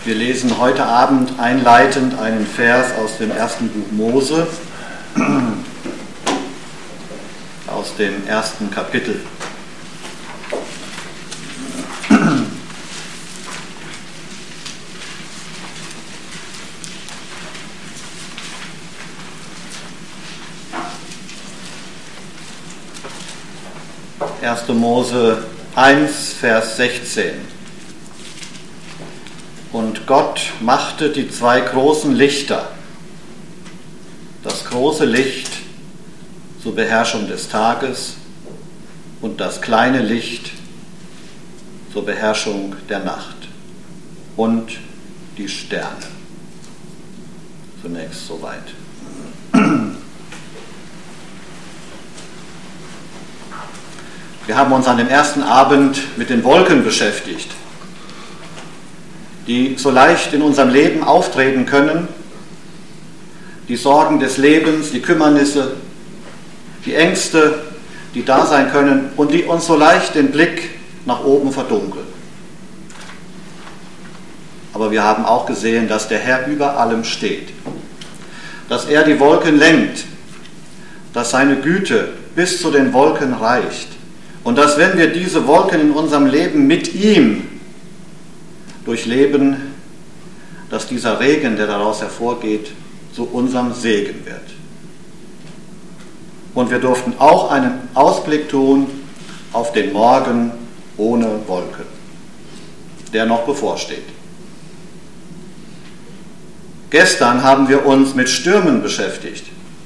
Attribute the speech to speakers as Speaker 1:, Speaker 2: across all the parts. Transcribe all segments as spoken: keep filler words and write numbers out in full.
Speaker 1: Wir lesen heute Abend einleitend einen Vers aus dem ersten Buch Mose, aus dem ersten Kapitel. erster Mose eins, Vers sechzehn. Und Gott machte die zwei großen Lichter, das große Licht zur Beherrschung des Tages und das kleine Licht zur Beherrschung der Nacht und die Sterne. Zunächst soweit. Wir haben uns an dem ersten Abend mit den Wolken beschäftigt, die so leicht in unserem Leben auftreten können, die Sorgen des Lebens, die Kümmernisse, die Ängste, die da sein können und die uns so leicht den Blick nach oben verdunkeln. Aber wir haben auch gesehen, dass der Herr über allem steht, dass er die Wolken lenkt, dass seine Güte bis zu den Wolken reicht und dass, wenn wir diese Wolken in unserem Leben mit ihm durchleben, dass dieser Regen, der daraus hervorgeht, zu unserem Segen wird. Und wir durften auch einen Ausblick tun auf den Morgen ohne Wolken, der noch bevorsteht. Gestern haben wir uns mit Stürmen beschäftigt.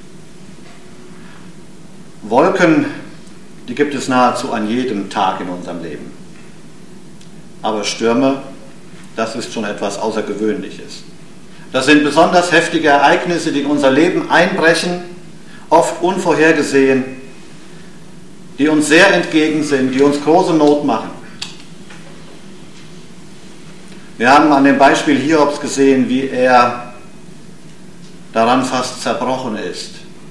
Speaker 1: Wolken, die gibt es nahezu an jedem Tag in unserem Leben. Aber Stürme, das ist schon etwas Außergewöhnliches. Das sind besonders heftige Ereignisse, die in unser Leben einbrechen, oft unvorhergesehen, die uns sehr entgegen sind, die uns große Not machen. Wir haben an dem Beispiel Hiobs gesehen, wie er daran fast zerbrochen ist,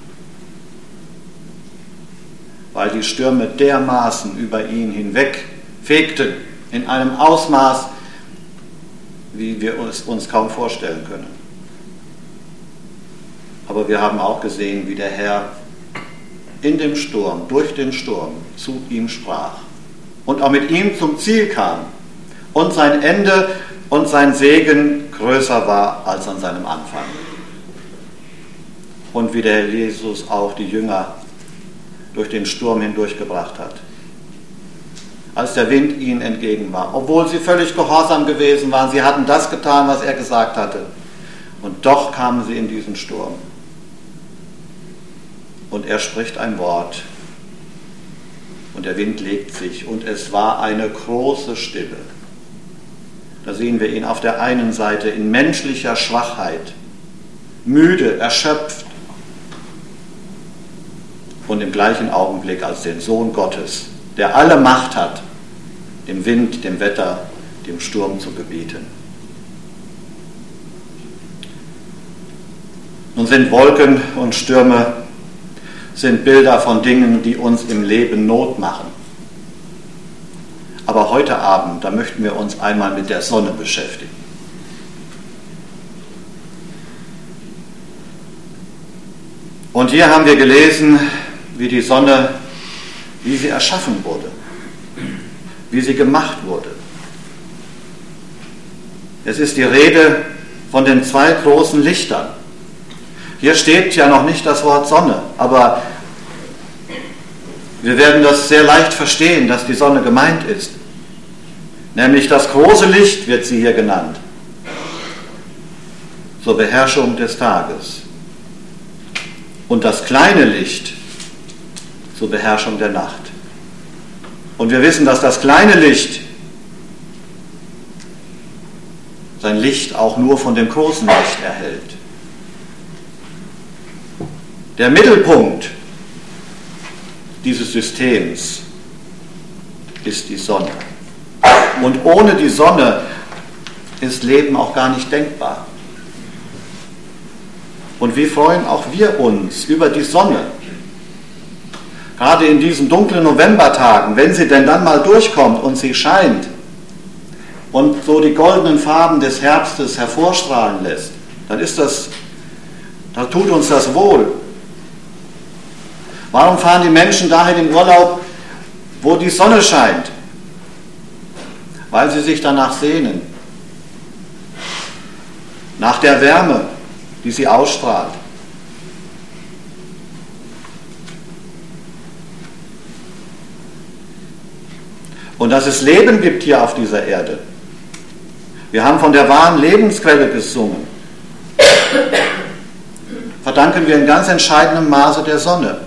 Speaker 1: weil die Stürme dermaßen über ihn hinwegfegten, in einem Ausmaß, wie wir es uns kaum vorstellen können. Aber wir haben auch gesehen, wie der Herr in dem Sturm, durch den Sturm zu ihm sprach und auch mit ihm zum Ziel kam und sein Ende und sein Segen größer war als an seinem Anfang. Und wie der Herr Jesus auch die Jünger durch den Sturm hindurchgebracht hat, als der Wind ihnen entgegen war. Obwohl sie völlig gehorsam gewesen waren, sie hatten das getan, was er gesagt hatte. Und doch kamen sie in diesen Sturm. Und er spricht ein Wort und der Wind legt sich und es war eine große Stille. Da sehen wir ihn auf der einen Seite in menschlicher Schwachheit, müde, erschöpft, und im gleichen Augenblick als den Sohn Gottes, der alle Macht hat, dem Wind, dem Wetter, dem Sturm zu gebieten. Nun sind Wolken und Stürme sind Bilder von Dingen, die uns im Leben Not machen. Aber heute Abend, da möchten wir uns einmal mit der Sonne beschäftigen. Und hier haben wir gelesen, wie die Sonne, wie sie erschaffen wurde, wie sie gemacht wurde. Es ist die Rede von den zwei großen Lichtern. Hier steht ja noch nicht das Wort Sonne, aber wir werden das sehr leicht verstehen, dass die Sonne gemeint ist. Nämlich das große Licht wird sie hier genannt, zur Beherrschung des Tages. Und das kleine Licht zur Beherrschung der Nacht. Und wir wissen, dass das kleine Licht sein Licht auch nur von dem großen Licht erhält. Der Mittelpunkt dieses Systems ist die Sonne. Und ohne die Sonne ist Leben auch gar nicht denkbar. Und wie freuen auch wir uns über die Sonne. Gerade in diesen dunklen Novembertagen, wenn sie denn dann mal durchkommt und sie scheint und so die goldenen Farben des Herbstes hervorstrahlen lässt, dann ist das, da tut uns das wohl. Warum fahren die Menschen dahin in Urlaub, wo die Sonne scheint? Weil sie sich danach sehnen. Nach der Wärme, die sie ausstrahlt. Und dass es Leben gibt hier auf dieser Erde. Wir haben von der wahren Lebensquelle gesungen. Verdanken wir in ganz entscheidendem Maße der Sonne.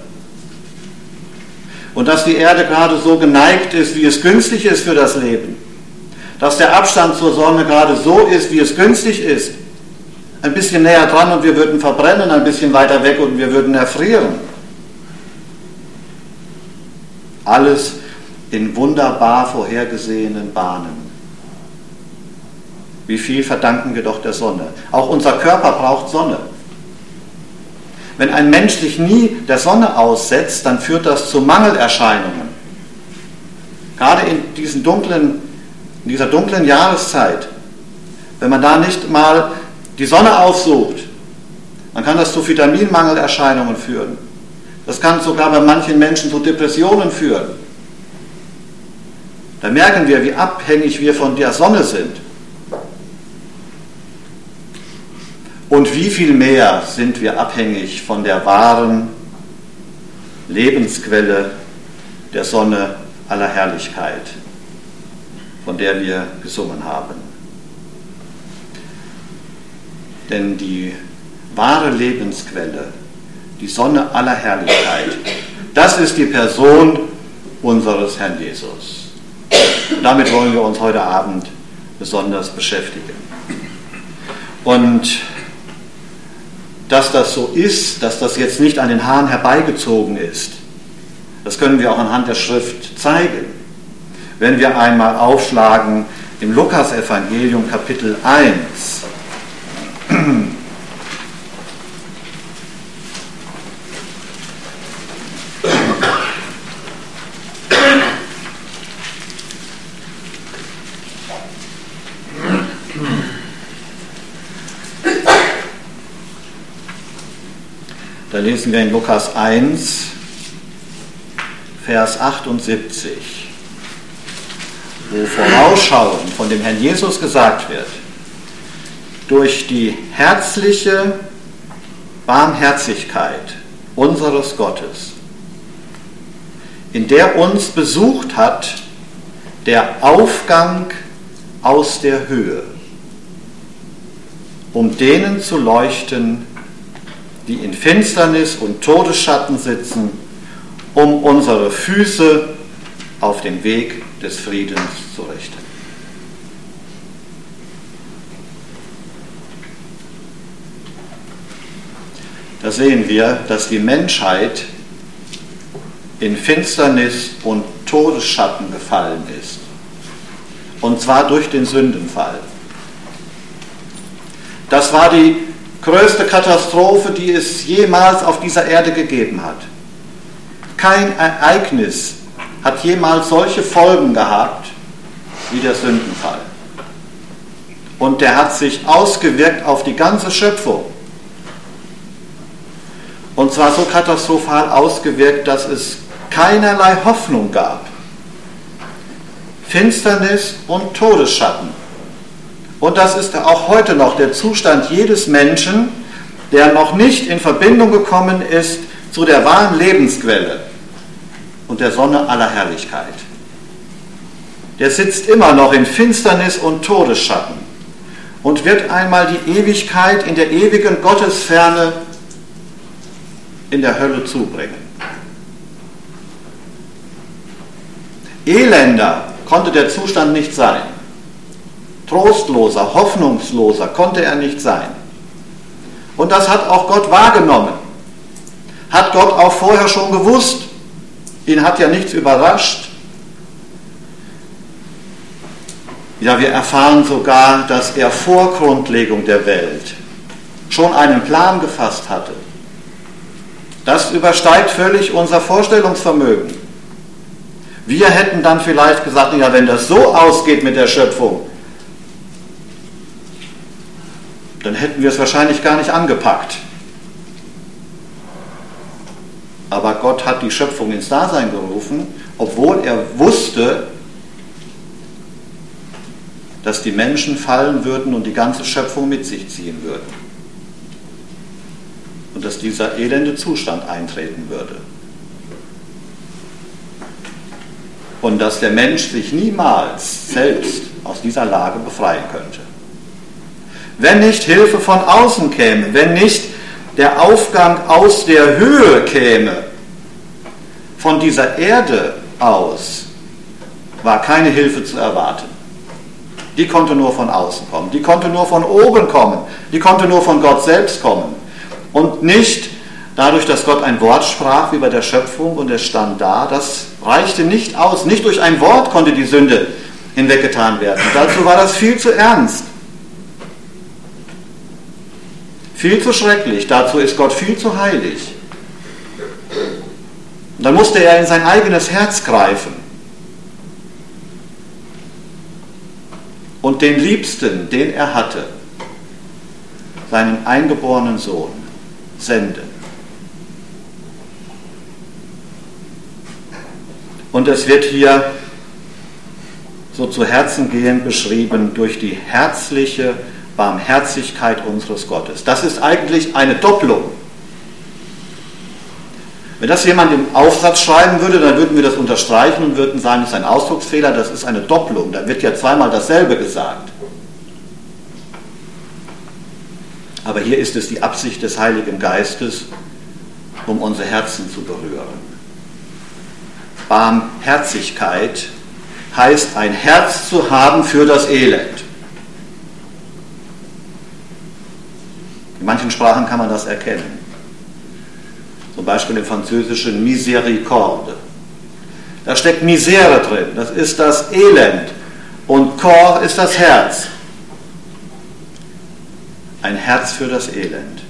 Speaker 1: Und dass die Erde gerade so geneigt ist, wie es günstig ist für das Leben. Dass der Abstand zur Sonne gerade so ist, wie es günstig ist. Ein bisschen näher dran und wir würden verbrennen, ein bisschen weiter weg und wir würden erfrieren. Alles in wunderbar vorhergesehenen Bahnen. Wie viel verdanken wir doch der Sonne. Auch unser Körper braucht Sonne. Wenn ein Mensch sich nie der Sonne aussetzt, dann führt das zu Mangelerscheinungen. Gerade in, diesen dunklen, in dieser dunklen Jahreszeit, wenn man da nicht mal die Sonne aufsucht, dann kann das zu Vitaminmangelerscheinungen führen. Das kann sogar bei manchen Menschen zu Depressionen führen. Da merken wir, wie abhängig wir von der Sonne sind. Und wie viel mehr sind wir abhängig von der wahren Lebensquelle der Sonne aller Herrlichkeit, von der wir gesungen haben. Denn die wahre Lebensquelle, die Sonne aller Herrlichkeit, das ist die Person unseres Herrn Jesus. Und damit wollen wir uns heute Abend besonders beschäftigen. Und dass das so ist, dass das jetzt nicht an den Haaren herbeigezogen ist, das können wir auch anhand der Schrift zeigen. Wenn wir einmal aufschlagen im Lukas-Evangelium Kapitel eins. Da lesen wir in Lukas eins, Vers achtundsiebzig, wo vorausschauend von dem Herrn Jesus gesagt wird, durch die herzliche Barmherzigkeit unseres Gottes, in der uns besucht hat der Aufgang aus der Höhe, um denen zu leuchten, die in Finsternis und Todesschatten sitzen, um unsere Füße auf den Weg des Friedens zu richten. Da sehen wir, dass die Menschheit in Finsternis und Todesschatten gefallen ist. Und zwar durch den Sündenfall. Das war die größte Katastrophe, die es jemals auf dieser Erde gegeben hat. Kein Ereignis hat jemals solche Folgen gehabt wie der Sündenfall. Und der hat sich ausgewirkt auf die ganze Schöpfung. Und zwar so katastrophal ausgewirkt, dass es keinerlei Hoffnung gab. Finsternis und Todesschatten. Und das ist auch heute noch der Zustand jedes Menschen, der noch nicht in Verbindung gekommen ist zu der wahren Lebensquelle und der Sonne aller Herrlichkeit. Der sitzt immer noch in Finsternis und Todesschatten und wird einmal die Ewigkeit in der ewigen Gottesferne in der Hölle zubringen. Elender konnte der Zustand nicht sein. Trostloser, hoffnungsloser konnte er nicht sein. Und das hat auch Gott wahrgenommen. Hat Gott auch vorher schon gewusst. Ihn hat ja nichts überrascht. Ja, wir erfahren sogar, dass er vor Grundlegung der Welt schon einen Plan gefasst hatte. Das übersteigt völlig unser Vorstellungsvermögen. Wir hätten dann vielleicht gesagt, ja, wenn das so ausgeht mit der Schöpfung, dann hätten wir es wahrscheinlich gar nicht angepackt. Aber Gott hat die Schöpfung ins Dasein gerufen, obwohl er wusste, dass die Menschen fallen würden und die ganze Schöpfung mit sich ziehen würden. Und dass dieser elende Zustand eintreten würde. Und dass der Mensch sich niemals selbst aus dieser Lage befreien könnte. Wenn nicht Hilfe von außen käme, wenn nicht der Aufgang aus der Höhe käme, von dieser Erde aus, war keine Hilfe zu erwarten. Die konnte nur von außen kommen, die konnte nur von oben kommen, die konnte nur von Gott selbst kommen. Und nicht dadurch, dass Gott ein Wort sprach wie bei der Schöpfung und es stand da, das reichte nicht aus. Nicht durch ein Wort konnte die Sünde hinweggetan werden. Und dazu war das viel zu ernst. Viel zu schrecklich. Dazu ist Gott viel zu heilig. Und dann musste er in sein eigenes Herz greifen und den Liebsten, den er hatte, seinen eingeborenen Sohn, senden. Und es wird hier so zu Herzen gehend beschrieben durch die herzliche Barmherzigkeit unseres Gottes. Das ist eigentlich eine Doppelung. Wenn das jemand im Aufsatz schreiben würde, dann würden wir das unterstreichen und würden sagen, das ist ein Ausdrucksfehler, das ist eine Doppelung. Da wird ja zweimal dasselbe gesagt. Aber hier ist es die Absicht des Heiligen Geistes, um unsere Herzen zu berühren. Barmherzigkeit heißt, ein Herz zu haben für das Elend. In manchen Sprachen kann man das erkennen. Zum Beispiel im französischen Miséricorde. Da steckt Misere drin, das ist das Elend. Und Corps ist das Herz. Ein Herz für das Elend.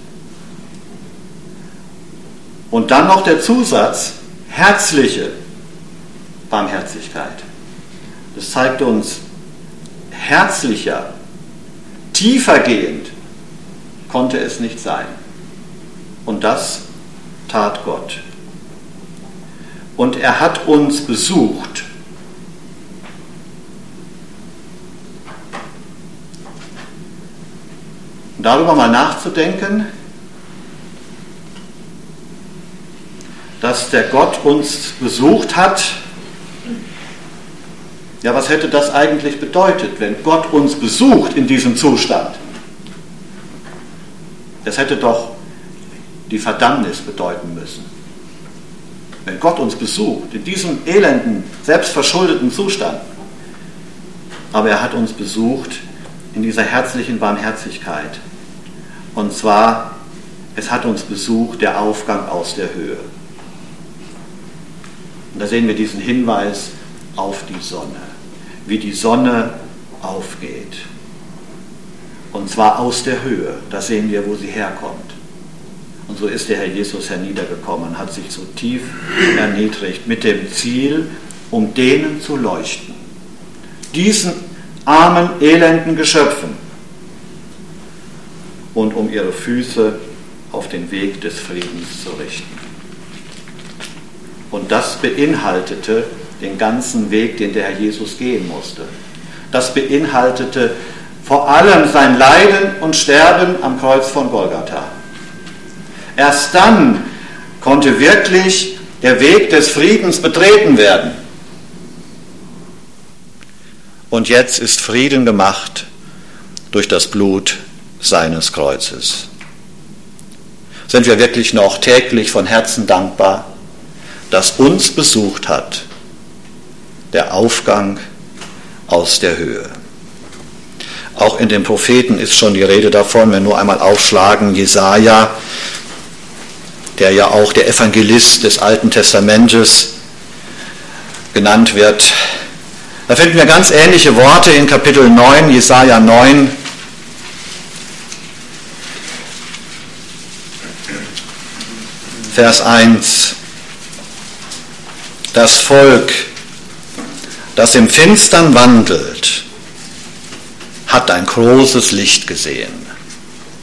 Speaker 1: Und dann noch der Zusatz, herzliche Barmherzigkeit. Das zeigt uns, herzlicher, tiefergehend konnte es nicht sein. Und das tat Gott. Und er hat uns besucht. Und darüber mal nachzudenken, dass der Gott uns besucht hat. Ja, was hätte das eigentlich bedeutet, wenn Gott uns besucht in diesem Zustand? Das hätte doch die Verdammnis bedeuten müssen. Wenn Gott uns besucht, in diesem elenden, selbstverschuldeten Zustand. Aber er hat uns besucht in dieser herzlichen Barmherzigkeit. Und zwar, es hat uns besucht der Aufgang aus der Höhe. Und da sehen wir diesen Hinweis auf die Sonne, wie die Sonne aufgeht. Und zwar aus der Höhe, da sehen wir, wo sie herkommt. Und so ist der Herr Jesus herniedergekommen, hat sich so tief erniedrigt, mit dem Ziel, um denen zu leuchten. Diesen armen, elenden Geschöpfen. Und um ihre Füße auf den Weg des Friedens zu richten. Und das beinhaltete den ganzen Weg, den der Herr Jesus gehen musste. Das beinhaltete vor allem sein Leiden und Sterben am Kreuz von Golgatha. Erst dann konnte wirklich der Weg des Friedens betreten werden. Und jetzt ist Frieden gemacht durch das Blut seines Kreuzes. Sind wir wirklich noch täglich von Herzen dankbar, dass uns besucht hat der Aufgang aus der Höhe. Auch in den Propheten ist schon die Rede davon, wenn wir nur einmal aufschlagen, Jesaja, der ja auch der Evangelist des Alten Testamentes genannt wird. Da finden wir ganz ähnliche Worte in Kapitel neun, Jesaja neun. Vers eins. Das Volk, das im Finstern wandelt, hat ein großes Licht gesehen.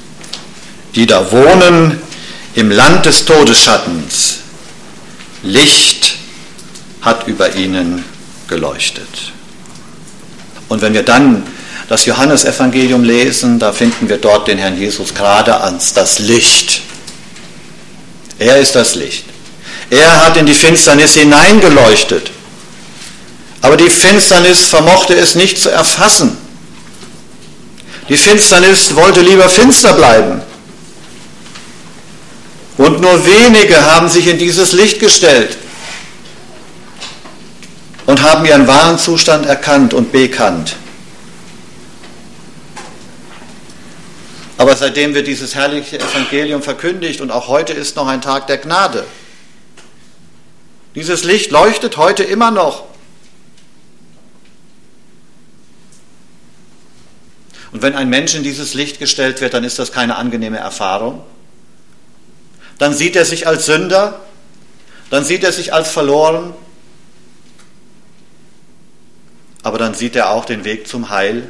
Speaker 1: die da wohnen im Land des Todesschattens. Licht hat über ihnen geleuchtet. Und wenn wir dann das Johannesevangelium lesen, da finden wir dort den Herrn Jesus gerade als das Licht. Er ist das Licht. Er hat in die Finsternis hineingeleuchtet. Aber die Finsternis vermochte es nicht zu erfassen. Die Finsternis wollte lieber finster bleiben. Und nur wenige haben sich in dieses Licht gestellt und haben ihren wahren Zustand erkannt und bekannt. Aber seitdem wird dieses herrliche Evangelium verkündigt und auch heute ist noch ein Tag der Gnade. Dieses Licht leuchtet heute immer noch. Und wenn ein Mensch in dieses Licht gestellt wird, dann ist das keine angenehme Erfahrung. Dann sieht er sich als Sünder, dann sieht er sich als verloren, aber dann sieht er auch den Weg zum Heil.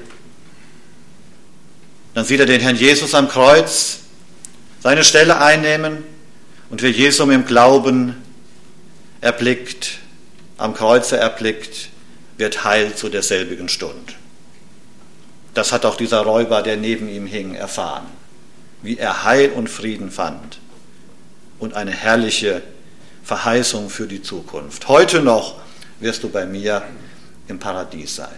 Speaker 1: Dann sieht er den Herrn Jesus am Kreuz, seine Stelle einnehmen und wer Jesum im Glauben erblickt, am Kreuze erblickt, wird Heil zu derselbigen Stund. Das hat auch dieser Räuber, der neben ihm hing, erfahren, wie er Heil und Frieden fand. Und eine herrliche Verheißung für die Zukunft. Heute noch wirst du bei mir im Paradies sein.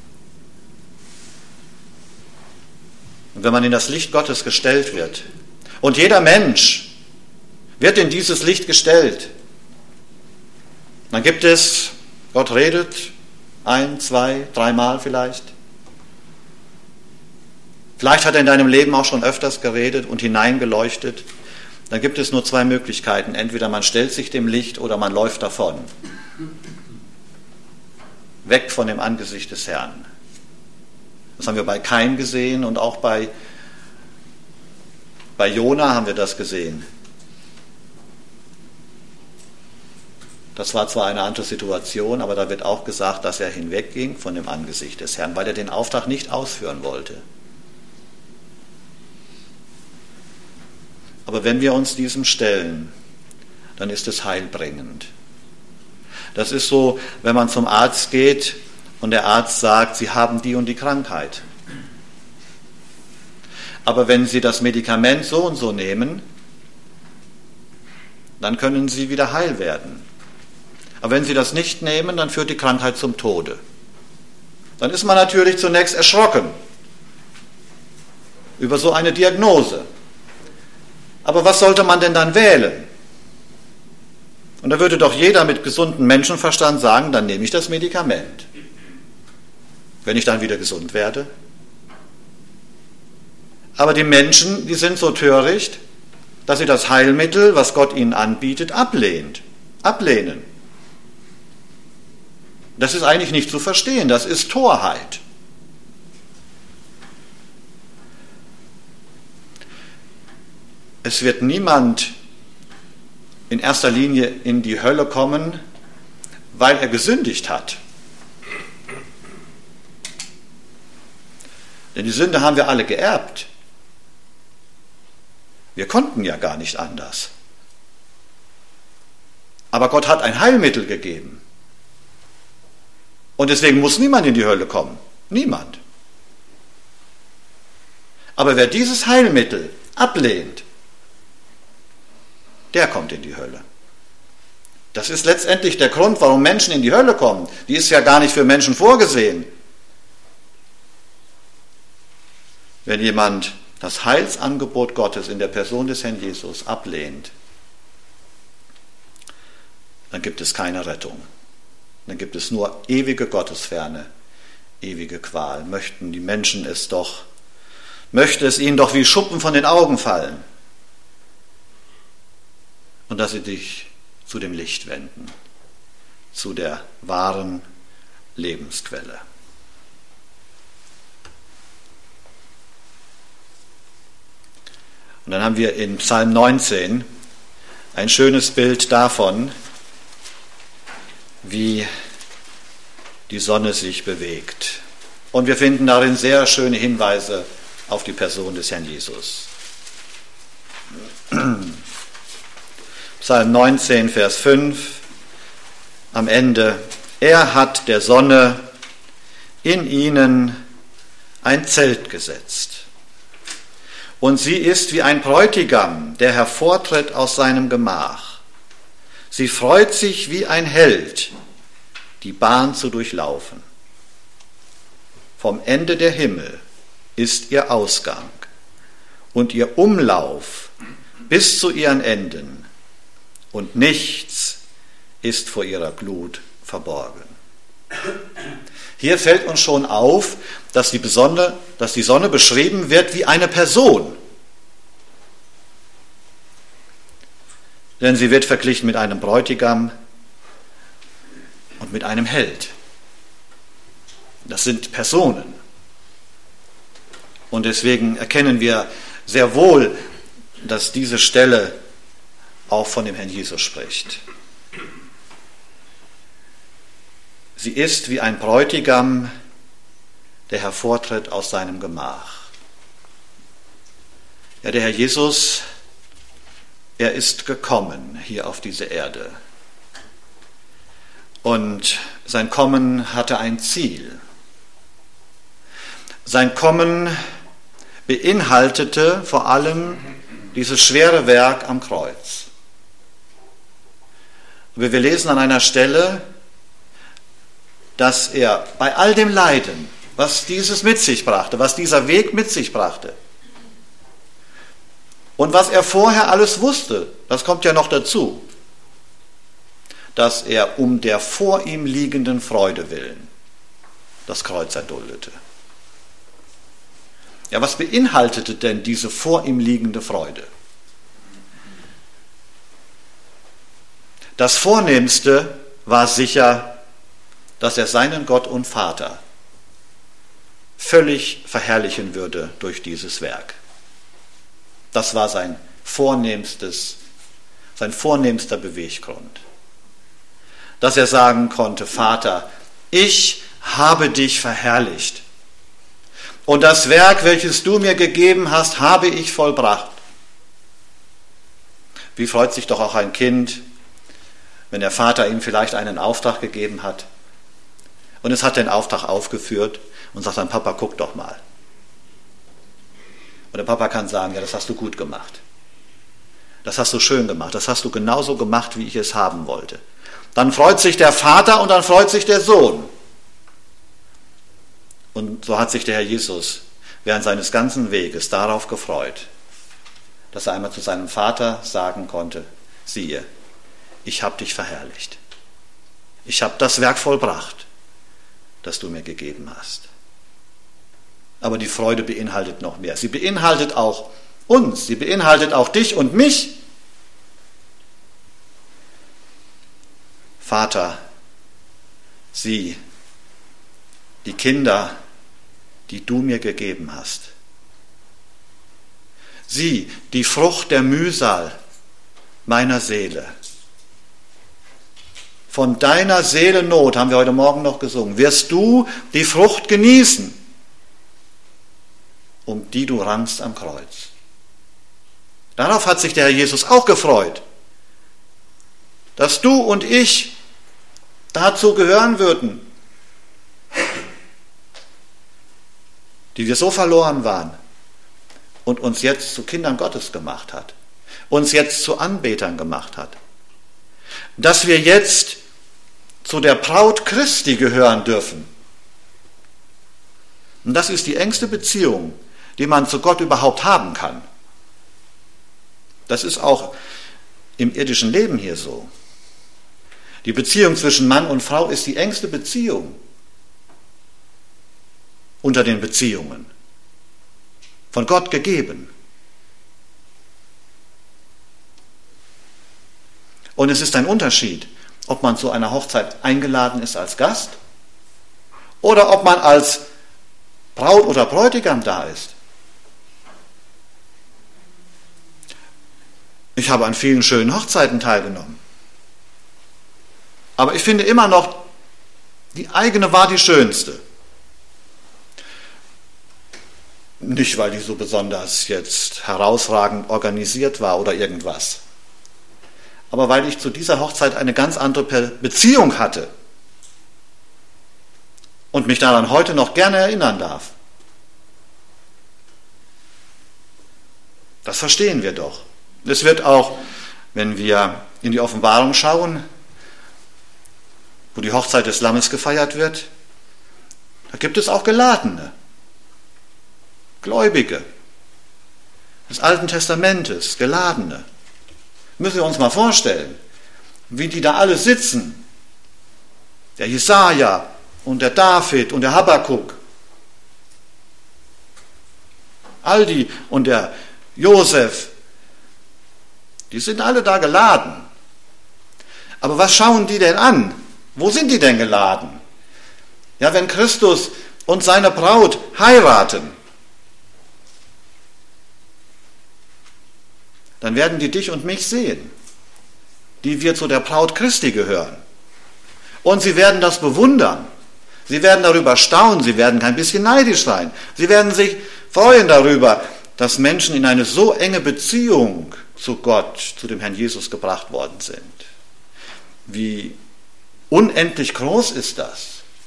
Speaker 1: Und wenn man in das Licht Gottes gestellt wird, und jeder Mensch wird in dieses Licht gestellt, dann gibt es, Gott redet, ein, zwei, dreimal vielleicht. Vielleicht hat er in deinem Leben auch schon öfters geredet und hineingeleuchtet. Dann gibt es nur zwei Möglichkeiten. Entweder man stellt sich dem Licht oder man läuft davon. Weg von dem Angesicht des Herrn. Das haben wir bei Kain gesehen und auch bei, bei Jona haben wir das gesehen. Das war zwar eine andere Situation, aber da wird auch gesagt, dass er hinwegging von dem Angesicht des Herrn, weil er den Auftrag nicht ausführen wollte. Aber wenn wir uns diesem stellen, dann ist es heilbringend. Das ist so, wenn man zum Arzt geht und der Arzt sagt, Sie haben die und die Krankheit. Aber wenn Sie das Medikament so und so nehmen, dann können Sie wieder heil werden. Aber wenn Sie das nicht nehmen, dann führt die Krankheit zum Tode. Dann ist man natürlich zunächst erschrocken über so eine Diagnose. Aber was sollte man denn dann wählen? Und da würde doch jeder mit gesundem Menschenverstand sagen, dann nehme ich das Medikament. Wenn ich dann wieder gesund werde. Aber die Menschen, die sind so töricht, dass sie das Heilmittel, was Gott ihnen anbietet, ablehnt, ablehnen. Das ist eigentlich nicht zu verstehen, das ist Torheit. Es wird niemand in erster Linie in die Hölle kommen, weil er gesündigt hat. Denn die Sünde haben wir alle geerbt. Wir konnten ja gar nicht anders. Aber Gott hat ein Heilmittel gegeben. Und deswegen muss niemand in die Hölle kommen. Niemand. Aber wer dieses Heilmittel ablehnt, der kommt in die Hölle. Das ist letztendlich der Grund, warum Menschen in die Hölle kommen. Die ist ja gar nicht für Menschen vorgesehen. Wenn jemand das Heilsangebot Gottes in der Person des Herrn Jesus ablehnt, dann gibt es keine Rettung. Dann gibt es nur ewige Gottesferne, ewige Qual. Möchten die Menschen es doch, möchte es ihnen doch wie Schuppen von den Augen fallen. Und dass sie sich zu dem Licht wenden, zu der wahren Lebensquelle. Und dann haben wir in Psalm neunzehn ein schönes Bild davon, wie die Sonne sich bewegt. Und wir finden darin sehr schöne Hinweise auf die Person des Herrn Jesus. Psalm neunzehn, Vers fünf, am Ende: Er hat der Sonne in ihnen ein Zelt gesetzt. Und sie ist wie ein Bräutigam, der hervortritt aus seinem Gemach. Sie freut sich wie ein Held, die Bahn zu durchlaufen. Vom Ende der Himmel ist ihr Ausgang und ihr Umlauf bis zu ihren Enden, und nichts ist vor ihrer Glut verborgen. Hier fällt uns schon auf, dass die, Besonne, dass die Sonne beschrieben wird wie eine Person. Denn sie wird verglichen mit einem Bräutigam und mit einem Held. Das sind Personen. Und deswegen erkennen wir sehr wohl, dass diese Stelle auch von dem Herrn Jesus spricht. Sie ist wie ein Bräutigam, der hervortritt aus seinem Gemach. Ja, der Herr Jesus, er ist gekommen hier auf diese Erde. Und sein Kommen hatte ein Ziel. Sein Kommen beinhaltete vor allem dieses schwere Werk am Kreuz. Wir lesen an einer Stelle, dass er bei all dem Leiden, was dieses mit sich brachte, was dieser Weg mit sich brachte, und was er vorher alles wusste, das kommt ja noch dazu, dass er um der vor ihm liegenden Freude willen das Kreuz erduldete. Ja, was beinhaltete denn diese vor ihm liegende Freude? Das Vornehmste war sicher, dass er seinen Gott und Vater völlig verherrlichen würde durch dieses Werk. Das war sein vornehmstes, sein vornehmster Beweggrund. Dass er sagen konnte: Vater, ich habe dich verherrlicht. Und das Werk, welches du mir gegeben hast, habe ich vollbracht. Wie freut sich doch auch ein Kind, wenn der Vater ihm vielleicht einen Auftrag gegeben hat und es hat den Auftrag aufgeführt und sagt dann: Papa, guck doch mal. Und der Papa kann sagen: Ja, das hast du gut gemacht. Das hast du schön gemacht. Das hast du genauso gemacht, wie ich es haben wollte. Dann freut sich der Vater und dann freut sich der Sohn. Und so hat sich der Herr Jesus während seines ganzen Weges darauf gefreut, dass er einmal zu seinem Vater sagen konnte: Siehe, ich habe dich verherrlicht. Ich habe das Werk vollbracht, das du mir gegeben hast. Aber die Freude beinhaltet noch mehr. Sie beinhaltet auch uns, sie beinhaltet auch dich und mich. Vater, sieh, die Kinder, die du mir gegeben hast. Sieh, die Frucht der Mühsal meiner Seele. Von deiner Seele Not, haben wir heute Morgen noch gesungen, wirst du die Frucht genießen, um die du rangst am Kreuz. Darauf hat sich der Herr Jesus auch gefreut, dass du und ich dazu gehören würden, die wir so verloren waren und uns jetzt zu Kindern Gottes gemacht hat, uns jetzt zu Anbetern gemacht hat, dass wir jetzt zu der Braut Christi gehören dürfen. Und das ist die engste Beziehung, die man zu Gott überhaupt haben kann. Das ist auch im irdischen Leben hier so. Die Beziehung zwischen Mann und Frau ist die engste Beziehung unter den Beziehungen, von Gott gegeben. Und es ist ein Unterschied, ob man zu einer Hochzeit eingeladen ist als Gast oder ob man als Braut oder Bräutigam da ist. Ich habe an vielen schönen Hochzeiten teilgenommen. Aber ich finde immer noch, die eigene war die schönste. Nicht, weil die so besonders jetzt herausragend organisiert war oder irgendwas, aber weil ich zu dieser Hochzeit eine ganz andere Beziehung hatte und mich daran heute noch gerne erinnern darf. Das verstehen wir doch. Es wird auch, wenn wir in die Offenbarung schauen, wo die Hochzeit des Lammes gefeiert wird, da gibt es auch Geladene, Gläubige des Alten Testamentes, Geladene. Müssen wir uns mal vorstellen, wie die da alle sitzen. Der Jesaja und der David und der Habakuk, all die und der Josef, die sind alle da geladen. Aber was schauen die denn an? Wo sind die denn geladen? Ja, wenn Christus und seine Braut heiraten, dann werden die dich und mich sehen, die wir zu der Braut Christi gehören. Und sie werden das bewundern. Sie werden darüber staunen, sie werden kein bisschen neidisch sein. Sie werden sich freuen darüber, dass Menschen in eine so enge Beziehung zu Gott, zu dem Herrn Jesus gebracht worden sind. Wie unendlich groß ist das?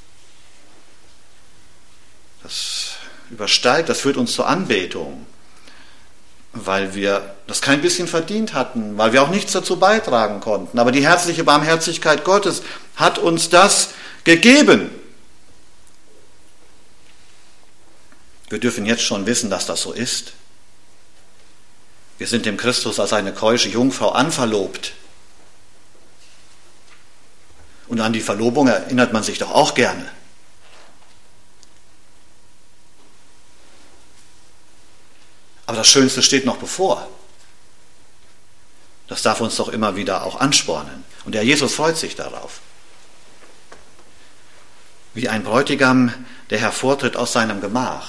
Speaker 1: Das übersteigt, das führt uns zur Anbetung, weil wir das kein bisschen verdient hatten, weil wir auch nichts dazu beitragen konnten. Aber die herzliche Barmherzigkeit Gottes hat uns das gegeben. Wir dürfen jetzt schon wissen, dass das so ist. Wir sind dem Christus als eine keusche Jungfrau anverlobt. Und an die Verlobung erinnert man sich doch auch gerne. Aber das Schönste steht noch bevor. Das darf uns doch immer wieder auch anspornen. Und der Jesus freut sich darauf. Wie ein Bräutigam, der hervortritt aus seinem Gemach.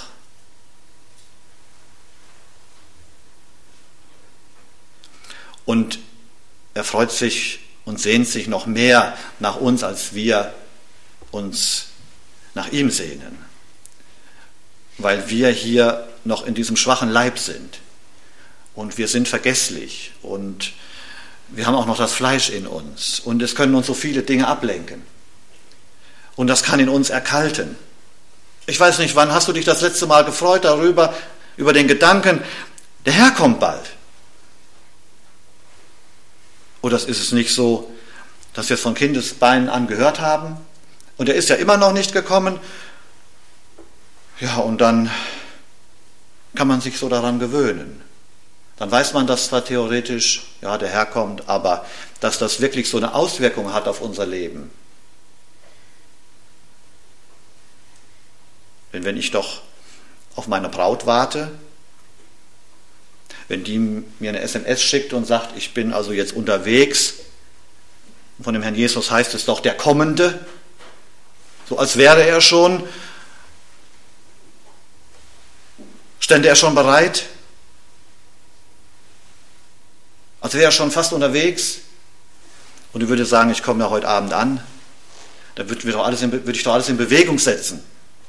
Speaker 1: Und er freut sich und sehnt sich noch mehr nach uns, als wir uns nach ihm sehnen. Weil wir hier noch in diesem schwachen Leib sind. Und wir sind vergesslich. Und wir haben auch noch das Fleisch in uns. Und es können uns so viele Dinge ablenken. Und das kann in uns erkalten. Ich weiß nicht, wann hast du dich das letzte Mal gefreut darüber, über den Gedanken, der Herr kommt bald. Oder ist es nicht so, dass wir es von Kindesbeinen an gehört haben? Und er ist ja immer noch nicht gekommen. Ja, und dann kann man sich so daran gewöhnen. Dann weiß man, dass zwar theoretisch, ja, der Herr kommt, aber dass das wirklich so eine Auswirkung hat auf unser Leben. Denn wenn ich doch auf meine Braut warte, wenn die mir eine S M S schickt und sagt, ich bin also jetzt unterwegs, von dem Herrn Jesus heißt es doch der Kommende, so als wäre er schon, stände er schon bereit, als wäre er schon fast unterwegs und ich würde sagen, ich komme ja heute Abend an, dann würde, doch alles in, würde ich doch alles in Bewegung setzen,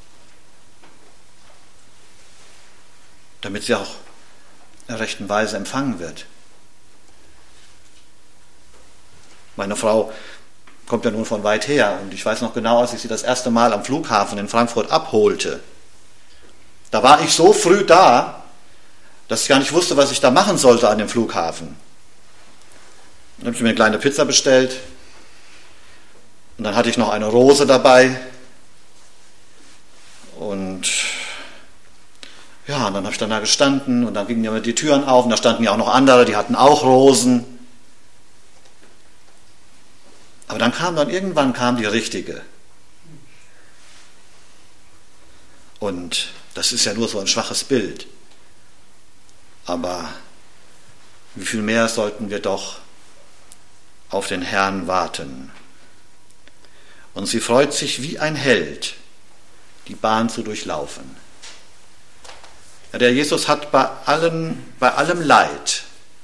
Speaker 1: damit sie auch in der rechten Weise empfangen wird. Meine Frau kommt ja nun von weit her und ich weiß noch genau, als ich sie das erste Mal am Flughafen in Frankfurt abholte, da war ich so früh da, dass ich gar nicht wusste, was ich da machen sollte an dem Flughafen. Dann habe ich mir eine kleine Pizza bestellt und dann hatte ich noch eine Rose dabei und ja, und dann habe ich dann da gestanden und dann gingen ja die Türen auf und da standen ja auch noch andere, die hatten auch Rosen. Aber dann kam dann, irgendwann kam die richtige. Und das ist ja nur so ein schwaches Bild. Aber wie viel mehr sollten wir doch auf den Herrn warten. Und sie freut sich wie ein Held, die Bahn zu durchlaufen. Ja, der Jesus hat bei allem, bei allem Leid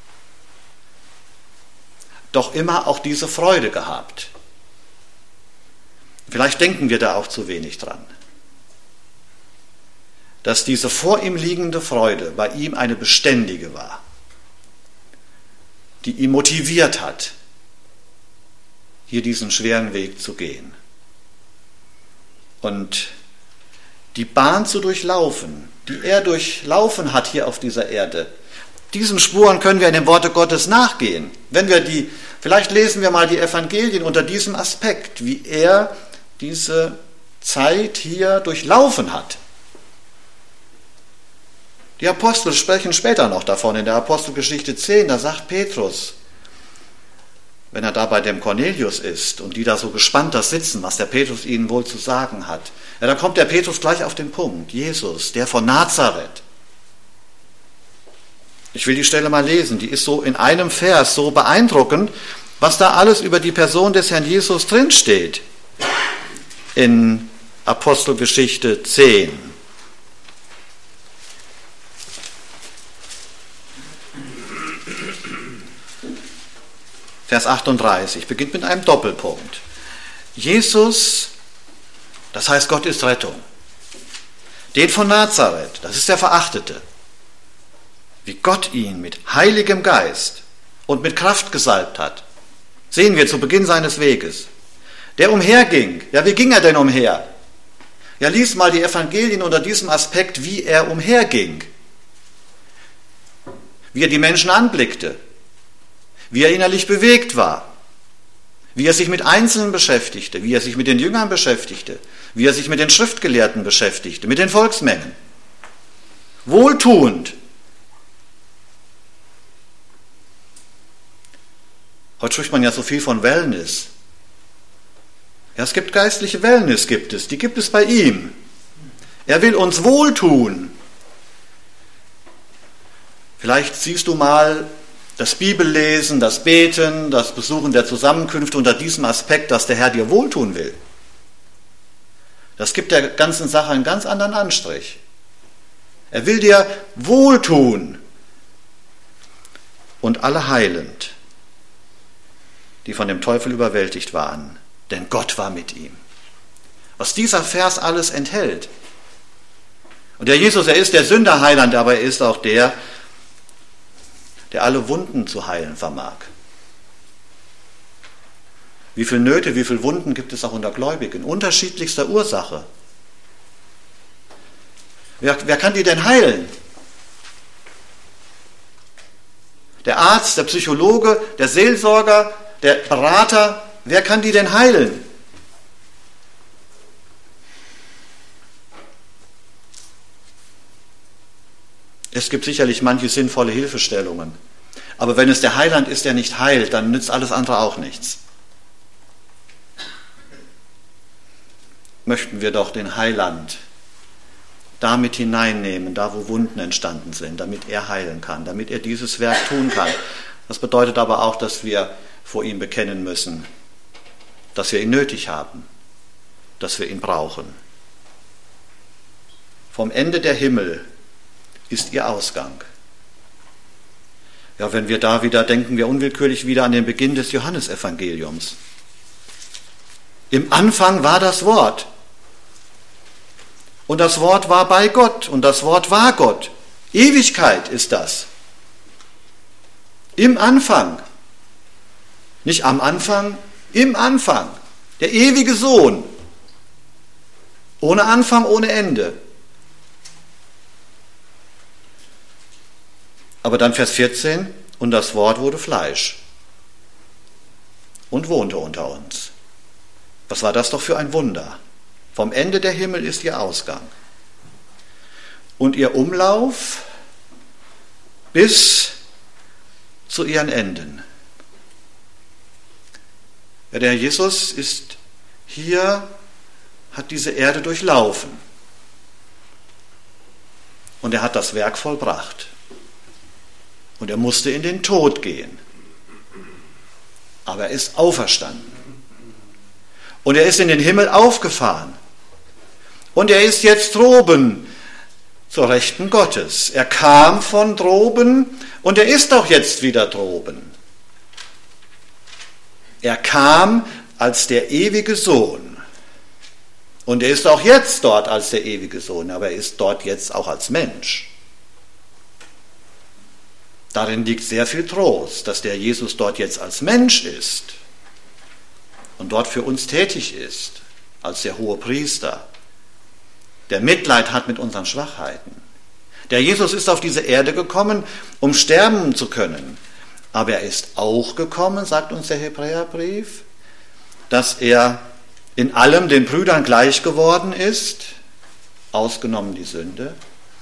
Speaker 1: doch immer auch diese Freude gehabt. Vielleicht denken wir da auch zu wenig dran. dass diese vor ihm liegende Freude bei ihm eine beständige war, die ihn motiviert hat, hier diesen schweren Weg zu gehen. Und die Bahn zu durchlaufen, die er durchlaufen hat hier auf dieser Erde, diesen Spuren können wir in dem Worte Gottes nachgehen. Wenn wir die, vielleicht lesen wir mal die Evangelien unter diesem Aspekt, wie er diese Zeit hier durchlaufen hat. Die Apostel sprechen später noch davon, in der Apostelgeschichte zehn, da sagt Petrus, wenn er da bei dem Cornelius ist und die da so gespannt da sitzen, was der Petrus ihnen wohl zu sagen hat, ja, da kommt der Petrus gleich auf den Punkt. Jesus, der von Nazareth. Ich will die Stelle mal lesen, die ist so in einem Vers so beeindruckend, was da alles über die Person des Herrn Jesus drinsteht. In Apostelgeschichte zehn. Vers achtunddreißig beginnt mit einem Doppelpunkt. Jesus, das heißt Gott ist Rettung. Den von Nazareth, das ist der Verachtete. Wie Gott ihn mit heiligem Geist und mit Kraft gesalbt hat, sehen wir zu Beginn seines Weges. Der umherging. Ja, wie ging er denn umher? Ja, lies mal die Evangelien unter diesem Aspekt, wie er umherging. Wie er die Menschen anblickte. Wie er innerlich bewegt war. Wie er sich mit Einzelnen beschäftigte. Wie er sich mit den Jüngern beschäftigte. Wie er sich mit den Schriftgelehrten beschäftigte. Mit den Volksmengen. Wohltuend. Heute spricht man ja so viel von Wellness. Ja, es gibt geistliche Wellness, gibt es. Die gibt es bei ihm. Er will uns wohltun. Vielleicht siehst du mal das Bibellesen, das Beten, das Besuchen der Zusammenkünfte unter diesem Aspekt, dass der Herr dir wohltun will. Das gibt der ganzen Sache einen ganz anderen Anstrich. Er will dir wohltun und alle heilend, die von dem Teufel überwältigt waren, denn Gott war mit ihm. Was dieser Vers alles enthält. Und der Jesus, er ist der Sünderheiland, aber er ist auch der, der alle Wunden zu heilen vermag. Wie viele Nöte, wie viele Wunden gibt es auch unter Gläubigen? Unterschiedlichster Ursache. Wer, wer kann die denn heilen? Der Arzt, der Psychologe, der Seelsorger, der Berater, wer kann die denn heilen? Es gibt sicherlich manche sinnvolle Hilfestellungen. Aber wenn es der Heiland ist, der nicht heilt, dann nützt alles andere auch nichts. Möchten wir doch den Heiland damit hineinnehmen, da wo Wunden entstanden sind, damit er heilen kann, damit er dieses Werk tun kann. Das bedeutet aber auch, dass wir vor ihm bekennen müssen, dass wir ihn nötig haben, dass wir ihn brauchen. Vom Ende der Himmel ist ihr Ausgang. Ja, wenn wir da wieder denken, wir unwillkürlich wieder an den Beginn des Johannesevangeliums. Im Anfang war das Wort. Und das Wort war bei Gott. Und das Wort war Gott. Ewigkeit ist das. Im Anfang. Nicht am Anfang, im Anfang. Der ewige Sohn. Ohne Anfang, ohne Ende. Aber dann Vers vierzehn, und das Wort wurde Fleisch und wohnte unter uns. Was war das doch für ein Wunder? Vom Ende der Himmel ist ihr Ausgang. Und ihr Umlauf bis zu ihren Enden. Ja, der Herr Jesus ist hier, hat diese Erde durchlaufen. Und er hat das Werk vollbracht. Und er musste in den Tod gehen. Aber er ist auferstanden. Und er ist in den Himmel aufgefahren. Und er ist jetzt droben zur Rechten Gottes. Er kam von droben und er ist auch jetzt wieder droben. Er kam als der ewige Sohn. Und er ist auch jetzt dort als der ewige Sohn, aber er ist dort jetzt auch als Mensch. Darin liegt sehr viel Trost, dass der Jesus dort jetzt als Mensch ist und dort für uns tätig ist, als der hohe Priester, der Mitleid hat mit unseren Schwachheiten. Der Jesus ist auf diese Erde gekommen, um sterben zu können. Aber er ist auch gekommen, sagt uns der Hebräerbrief, dass er in allem den Brüdern gleich geworden ist, ausgenommen die Sünde,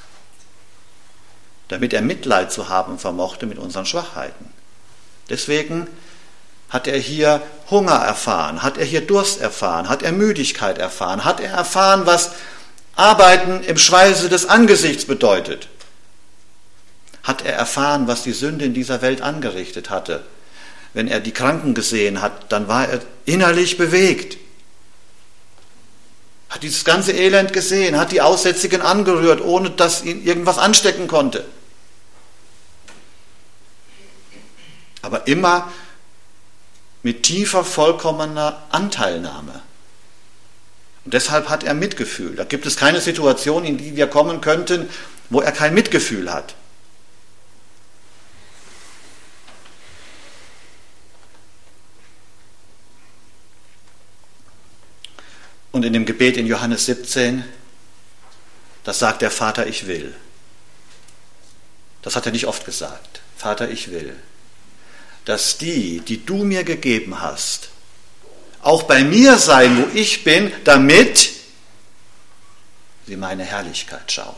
Speaker 1: damit er Mitleid zu haben vermochte mit unseren Schwachheiten. Deswegen hat er hier Hunger erfahren, hat er hier Durst erfahren, hat er Müdigkeit erfahren, hat er erfahren, was Arbeiten im Schweiße des Angesichts bedeutet. Hat er erfahren, was die Sünde in dieser Welt angerichtet hatte. Wenn er die Kranken gesehen hat, dann war er innerlich bewegt. Hat dieses ganze Elend gesehen, hat die Aussätzigen angerührt, ohne dass ihn irgendwas anstecken konnte. Aber immer mit tiefer, vollkommener Anteilnahme. Und deshalb hat er Mitgefühl. Da gibt es keine Situation, in die wir kommen könnten, wo er kein Mitgefühl hat. Und in dem Gebet in Johannes siebzehn, das sagt der Vater, ich will. Das hat er nicht oft gesagt. Vater, ich will, dass die, die du mir gegeben hast, auch bei mir sein, wo ich bin, damit sie meine Herrlichkeit schauen.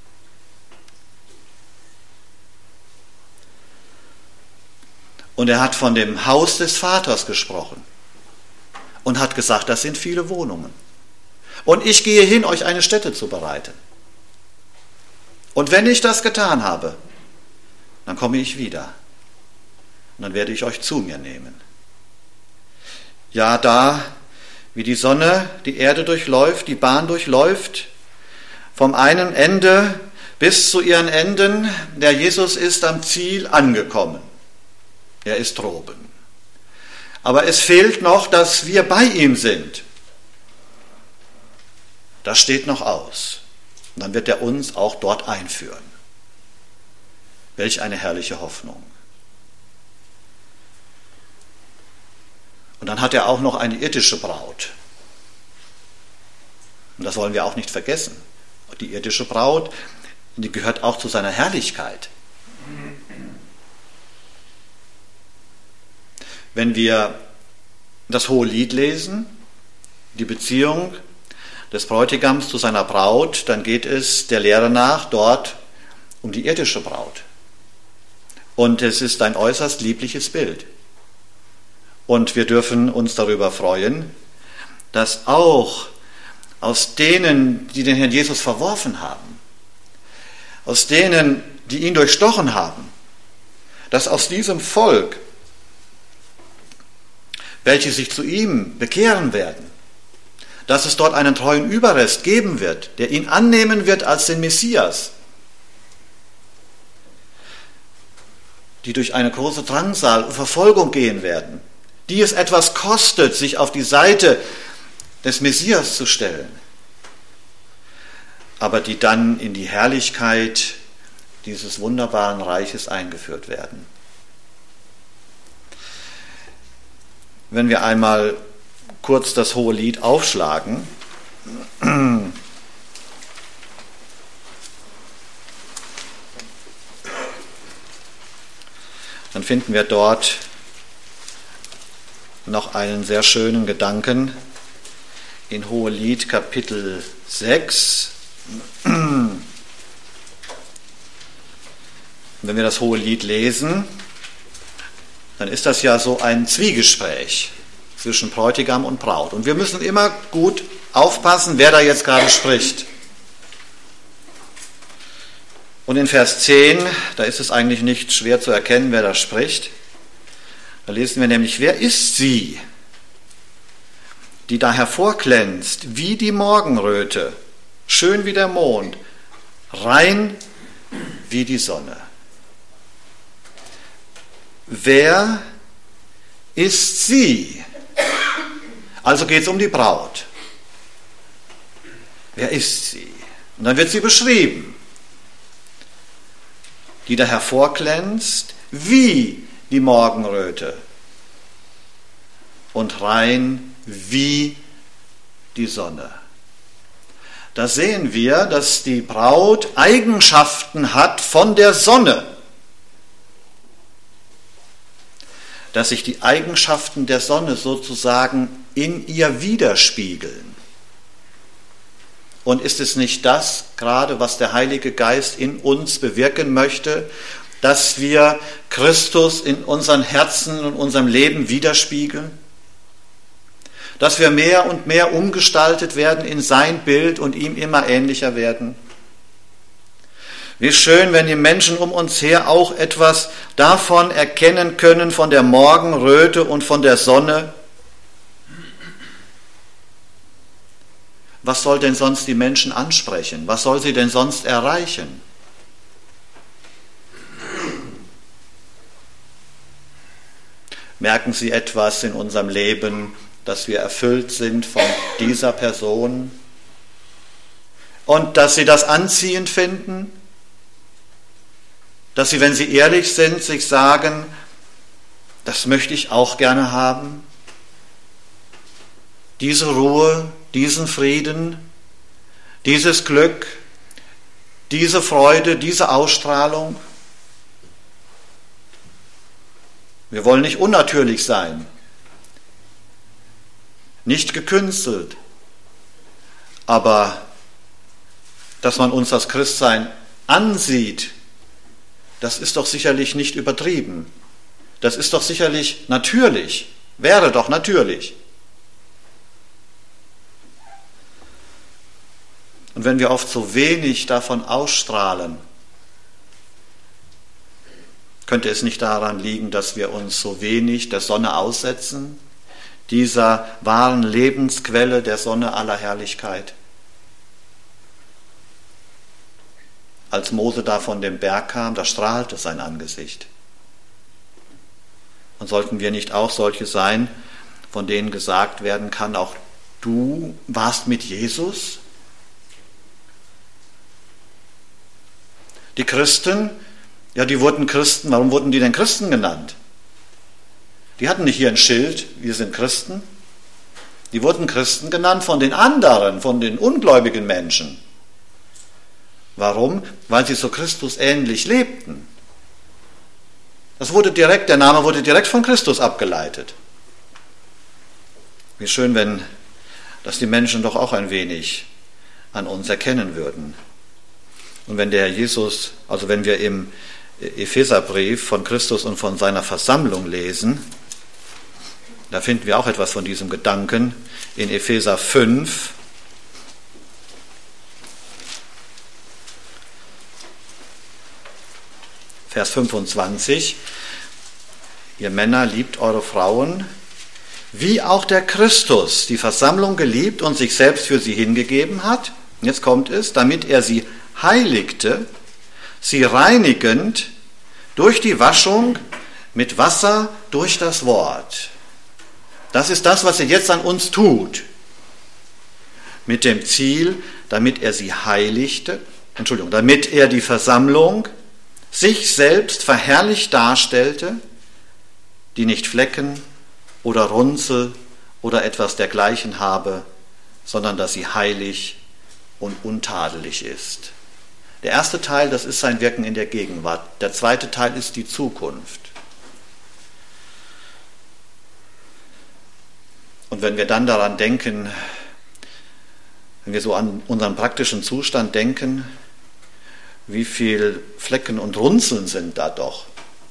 Speaker 1: Und er hat von dem Haus des Vaters gesprochen und hat gesagt, das sind viele Wohnungen. Und ich gehe hin, euch eine Stätte zu bereiten. Und wenn ich das getan habe, dann komme ich wieder. Und dann werde ich euch zu mir nehmen. Ja, da, wie die Sonne die Erde durchläuft, die Bahn durchläuft, vom einen Ende bis zu ihren Enden, der Jesus ist am Ziel angekommen. Er ist droben. Aber es fehlt noch, dass wir bei ihm sind. Das steht noch aus. Und dann wird er uns auch dort einführen. Welch eine herrliche Hoffnung. Und dann hat er auch noch eine irdische Braut. Und das wollen wir auch nicht vergessen. Die irdische Braut, die gehört auch zu seiner Herrlichkeit. Wenn wir das Hohe Lied lesen, die Beziehung des Bräutigams zu seiner Braut, dann geht es der Lehre nach dort um die irdische Braut. Und es ist ein äußerst liebliches Bild. Und wir dürfen uns darüber freuen, dass auch aus denen, die den Herrn Jesus verworfen haben, aus denen, die ihn durchstochen haben, dass aus diesem Volk, welche sich zu ihm bekehren werden, dass es dort einen treuen Überrest geben wird, der ihn annehmen wird als den Messias, die durch eine große Drangsal und Verfolgung gehen werden, die es etwas kostet, sich auf die Seite des Messias zu stellen, aber die dann in die Herrlichkeit dieses wunderbaren Reiches eingeführt werden. Wenn wir einmal kurz das Hohe Lied aufschlagen, dann finden wir dort noch einen sehr schönen Gedanken in Hohelied Kapitel sechs. Wenn wir das Hohelied lesen, dann ist das ja so ein Zwiegespräch zwischen Bräutigam und Braut. Und wir müssen immer gut aufpassen, wer da jetzt gerade spricht. Und in Vers zehn, da ist es eigentlich nicht schwer zu erkennen, wer da spricht. Da lesen wir nämlich, wer ist sie, die da hervorglänzt wie die Morgenröte, schön wie der Mond, rein wie die Sonne. Wer ist sie? Also geht es um die Braut. Wer ist sie? Und dann wird sie beschrieben, die da hervorglänzt wie die Morgenröte und rein wie die Sonne. Da sehen wir, dass die Braut Eigenschaften hat von der Sonne, dass sich die Eigenschaften der Sonne sozusagen in ihr widerspiegeln. Und ist es nicht das gerade, was der Heilige Geist in uns bewirken möchte, dass wir Christus in unseren Herzen und unserem Leben widerspiegeln? Dass wir mehr und mehr umgestaltet werden in sein Bild und ihm immer ähnlicher werden? Wie schön, wenn die Menschen um uns her auch etwas davon erkennen können, von der Morgenröte und von der Sonne. Was soll denn sonst die Menschen ansprechen? Was soll sie denn sonst erreichen? Merken Sie etwas in unserem Leben, dass wir erfüllt sind von dieser Person und dass Sie das anziehend finden? Dass Sie, wenn Sie ehrlich sind, sich sagen, das möchte ich auch gerne haben? Diese Ruhe, diesen Frieden, dieses Glück, diese Freude, diese Ausstrahlung. Wir wollen nicht unnatürlich sein, nicht gekünstelt, aber dass man uns das Christsein ansieht, das ist doch sicherlich nicht übertrieben. Das ist doch sicherlich natürlich, wäre doch natürlich. Und wenn wir oft so wenig davon ausstrahlen, könnte es nicht daran liegen, dass wir uns so wenig der Sonne aussetzen, dieser wahren Lebensquelle der Sonne aller Herrlichkeit? Als Mose da von dem Berg kam, da strahlte sein Angesicht. Und sollten wir nicht auch solche sein, von denen gesagt werden kann, auch du warst mit Jesus? Die Christen, ja, die wurden Christen. Warum wurden die denn Christen genannt? Die hatten nicht hier ein Schild, wir sind Christen. Die wurden Christen genannt von den anderen, von den ungläubigen Menschen. Warum? Weil sie so Christus ähnlich lebten. Das wurde direkt, der Name wurde direkt von Christus abgeleitet. Wie schön, wenn das die Menschen doch auch ein wenig an uns erkennen würden. Und wenn der Herr Jesus, also wenn wir im Epheserbrief von Christus und von seiner Versammlung lesen, da finden wir auch etwas von diesem Gedanken in Epheser fünf, Vers fünfundzwanzig. Ihr Männer, liebt eure Frauen, wie auch der Christus die Versammlung geliebt und sich selbst für sie hingegeben hat. Jetzt kommt es, damit er sie heiligte, sie reinigend durch die Waschung mit Wasser durch das Wort. Das ist das, was er jetzt an uns tut. Mit dem Ziel, damit er sie heiligte, Entschuldigung, damit er die Versammlung sich selbst verherrlicht darstellte, die nicht Flecken oder Runzel oder etwas dergleichen habe, sondern dass sie heilig und untadelig ist. Der erste Teil, das ist sein Wirken in der Gegenwart. Der zweite Teil ist die Zukunft. Und wenn wir dann daran denken, wenn wir so an unseren praktischen Zustand denken, wie viel Flecken und Runzeln sind da doch.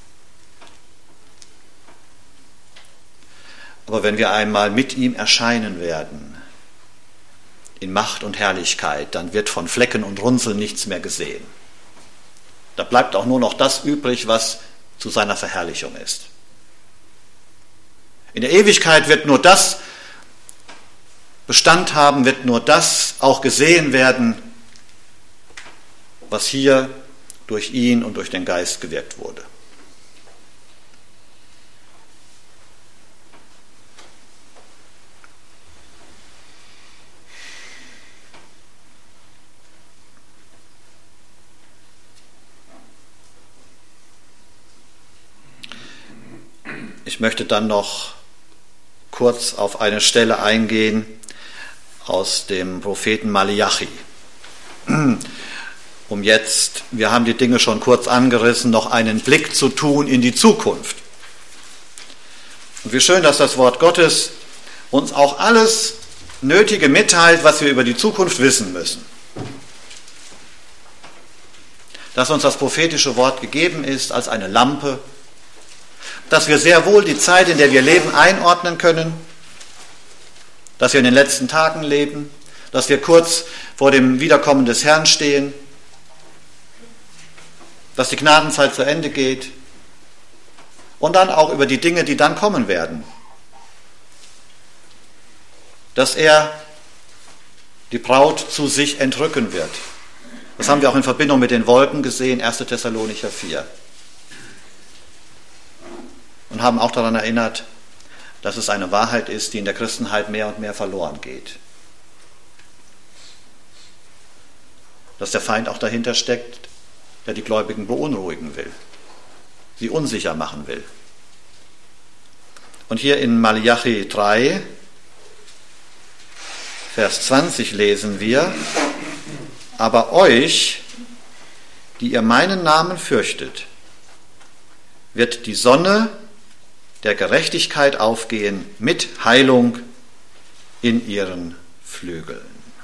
Speaker 1: Aber wenn wir einmal mit ihm erscheinen werden, in Macht und Herrlichkeit, dann wird von Flecken und Runzeln nichts mehr gesehen. Da bleibt auch nur noch das übrig, was zu seiner Verherrlichung ist. In der Ewigkeit wird nur das Bestand haben, wird nur das auch gesehen werden, was hier durch ihn und durch den Geist gewirkt wurde. Ich möchte dann noch kurz auf eine Stelle eingehen aus dem Propheten Maleachi. Um jetzt, wir haben die Dinge schon kurz angerissen, noch einen Blick zu tun in die Zukunft. Und wie schön, dass das Wort Gottes uns auch alles Nötige mitteilt, was wir über die Zukunft wissen müssen. Dass uns das prophetische Wort gegeben ist als eine Lampe, dass wir sehr wohl die Zeit, in der wir leben, einordnen können, dass wir in den letzten Tagen leben, dass wir kurz vor dem Wiederkommen des Herrn stehen, dass die Gnadenzeit zu Ende geht und dann auch über die Dinge, die dann kommen werden. Dass er die Braut zu sich entrücken wird. Das haben wir auch in Verbindung mit den Wolken gesehen, erster Thessalonicher vier. Und haben auch daran erinnert, dass es eine Wahrheit ist, die in der Christenheit mehr und mehr verloren geht. Dass der Feind auch dahinter steckt, der die Gläubigen beunruhigen will, sie unsicher machen will. Und hier in Maleachi drei, Vers zwanzig lesen wir: Aber euch, die ihr meinen Namen fürchtet, wird die Sonne der Gerechtigkeit aufgehen mit Heilung in ihren Flügeln.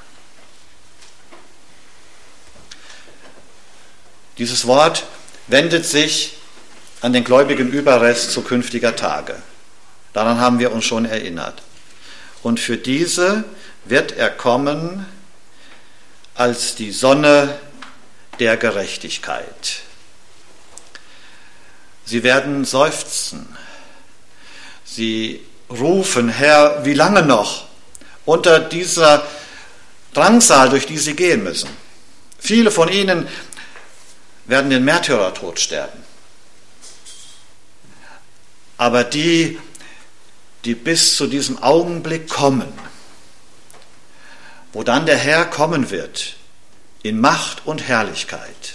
Speaker 1: Dieses Wort wendet sich an den gläubigen Überrest zukünftiger Tage. Daran haben wir uns schon erinnert. Und für diese wird er kommen als die Sonne der Gerechtigkeit. Sie werden seufzen. Sie rufen: Herr, wie lange noch? Unter dieser Drangsal, durch die sie gehen müssen. Viele von ihnen werden den Märtyrertod sterben. Aber die, die bis zu diesem Augenblick kommen, wo dann der Herr kommen wird, in Macht und Herrlichkeit,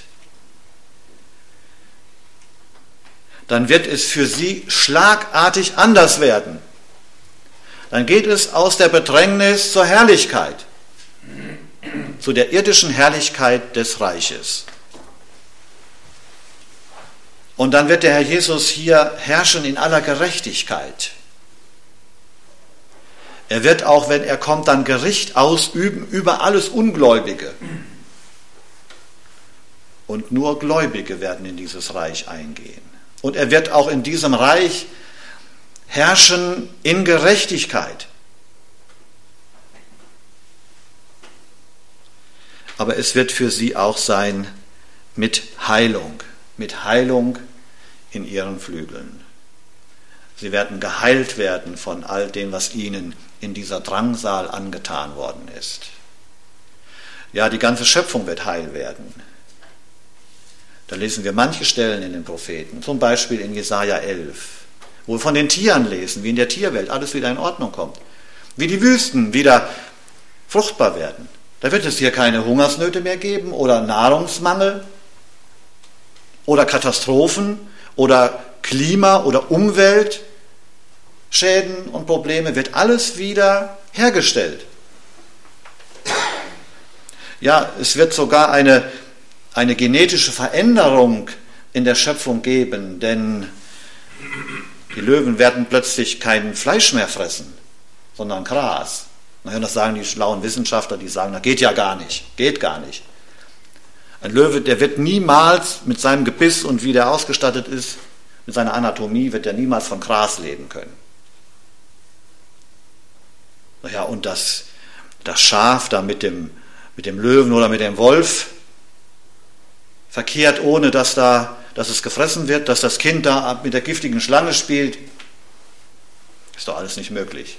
Speaker 1: dann wird es für sie schlagartig anders werden. Dann geht es aus der Bedrängnis zur Herrlichkeit, zu der irdischen Herrlichkeit des Reiches. Und dann wird der Herr Jesus hier herrschen in aller Gerechtigkeit. Er wird auch, wenn er kommt, dann Gericht ausüben über alles Ungläubige. Und nur Gläubige werden in dieses Reich eingehen. Und er wird auch in diesem Reich herrschen in Gerechtigkeit. Aber es wird für sie auch sein mit Heilung, mit Heilung in ihren Flügeln. Sie werden geheilt werden von all dem, was ihnen in dieser Drangsal angetan worden ist. Ja, die ganze Schöpfung wird heil werden. Da lesen wir manche Stellen in den Propheten, zum Beispiel in Jesaja elf, wo wir von den Tieren lesen, wie in der Tierwelt alles wieder in Ordnung kommt, wie die Wüsten wieder fruchtbar werden. Da wird es hier keine Hungersnöte mehr geben oder Nahrungsmangel oder Katastrophen oder Klima- oder Umweltschäden und Probleme, wird alles wieder hergestellt. Ja, es wird sogar eine, eine genetische Veränderung in der Schöpfung geben, denn die Löwen werden plötzlich kein Fleisch mehr fressen, sondern Gras. Na ja, das sagen die schlauen Wissenschaftler, die sagen, das geht ja gar nicht, geht gar nicht. Ein Löwe, der wird niemals mit seinem Gebiss und wie der ausgestattet ist, mit seiner Anatomie, wird er niemals von Gras leben können. Naja, und das, das Schaf da mit dem, mit dem Löwen oder mit dem Wolf verkehrt, ohne dass, da, dass es gefressen wird, dass das Kind da mit der giftigen Schlange spielt, ist doch alles nicht möglich.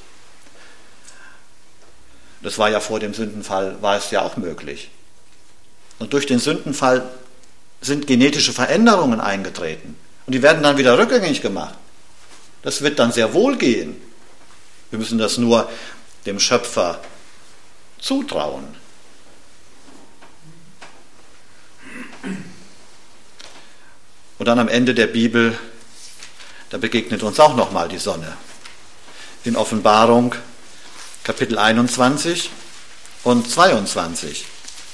Speaker 1: Das war ja vor dem Sündenfall, war es ja auch möglich. Und durch den Sündenfall sind genetische Veränderungen eingetreten. Und die werden dann wieder rückgängig gemacht. Das wird dann sehr wohl gehen. Wir müssen das nur dem Schöpfer zutrauen. Und dann am Ende der Bibel, da begegnet uns auch nochmal die Sonne. In Offenbarung Kapitel einundzwanzig und zweiundzwanzig.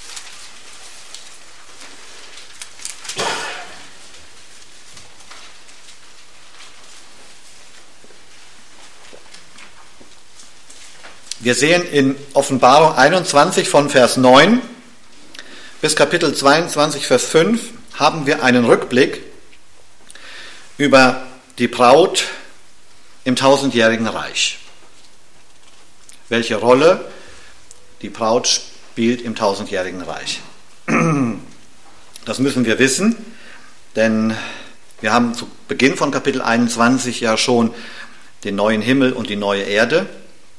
Speaker 1: Wir sehen in Offenbarung einundzwanzig von Vers neun bis Kapitel zweiundzwanzig, Vers fünf, haben wir einen Rückblick über die Braut im tausendjährigen Reich. Welche Rolle die Braut spielt im tausendjährigen Reich. Das müssen wir wissen, denn wir haben zu Beginn von Kapitel einundzwanzig ja schon den neuen Himmel und die neue Erde.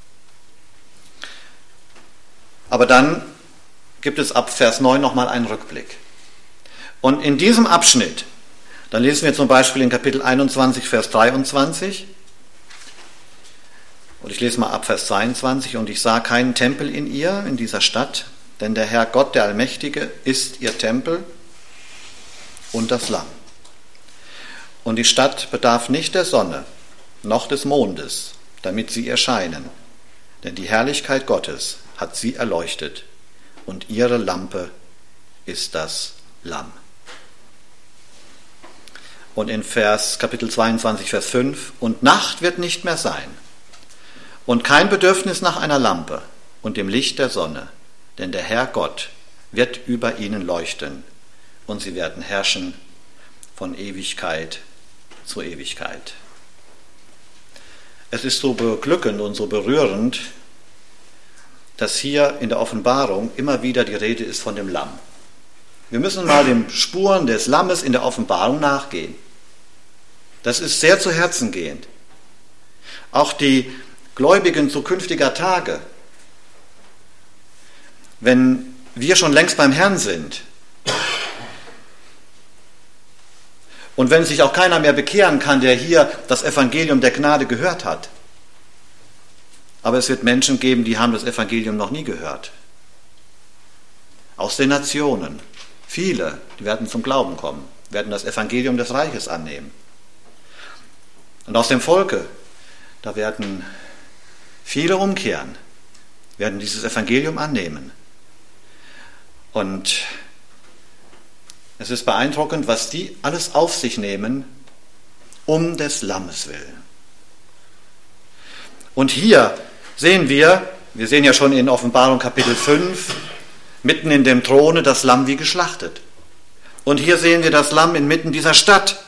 Speaker 1: Aber dann gibt es ab Vers neun nochmal einen Rückblick. Und in diesem Abschnitt, dann lesen wir zum Beispiel in Kapitel einundzwanzig, Vers dreiundzwanzig, und ich lese mal ab Vers zweiundzwanzig, und ich sah keinen Tempel in ihr, in dieser Stadt, denn der Herr Gott, der Allmächtige, ist ihr Tempel und das Lamm. Und die Stadt bedarf nicht der Sonne, noch des Mondes, damit sie erscheinen, denn die Herrlichkeit Gottes hat sie erleuchtet, und ihre Lampe ist das Lamm. Und in Vers, Kapitel zweiundzwanzig, Vers fünf, und Nacht wird nicht mehr sein, und kein Bedürfnis nach einer Lampe und dem Licht der Sonne, denn der Herr Gott wird über ihnen leuchten, und sie werden herrschen von Ewigkeit zu Ewigkeit. Es ist so beglückend und so berührend, dass hier in der Offenbarung immer wieder die Rede ist von dem Lamm. Wir müssen mal den Spuren des Lammes in der Offenbarung nachgehen. Das ist sehr zu Herzen gehend. Auch die Gläubigen zukünftiger Tage, wenn wir schon längst beim Herrn sind und wenn sich auch keiner mehr bekehren kann, der hier das Evangelium der Gnade gehört hat. Aber es wird Menschen geben, die haben das Evangelium noch nie gehört. Aus den Nationen. Viele, die werden zum Glauben kommen, werden das Evangelium des Reiches annehmen. Und aus dem Volke, da werden viele umkehren, werden dieses Evangelium annehmen. Und es ist beeindruckend, was die alles auf sich nehmen, um des Lammes willen. Und hier sehen wir, wir sehen ja schon in Offenbarung Kapitel fünf, mitten in dem Throne das Lamm wie geschlachtet. Und hier sehen wir das Lamm inmitten dieser Stadt.